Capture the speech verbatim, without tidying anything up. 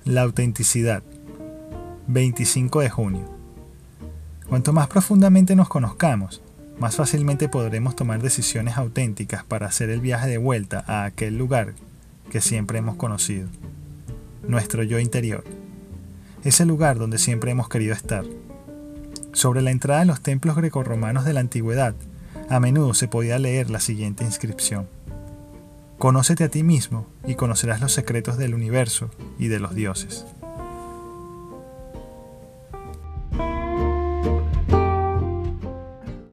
La autenticidad. veinticinco de junio. Cuanto más profundamente nos conozcamos, más fácilmente podremos tomar decisiones auténticas para hacer el viaje de vuelta a aquel lugar que siempre hemos conocido. Nuestro yo interior. Ese lugar donde siempre hemos querido estar. Sobre la entrada de los templos grecorromanos de la antigüedad, a menudo se podía leer la siguiente inscripción: Conócete a ti mismo y conocerás los secretos del universo y de los dioses.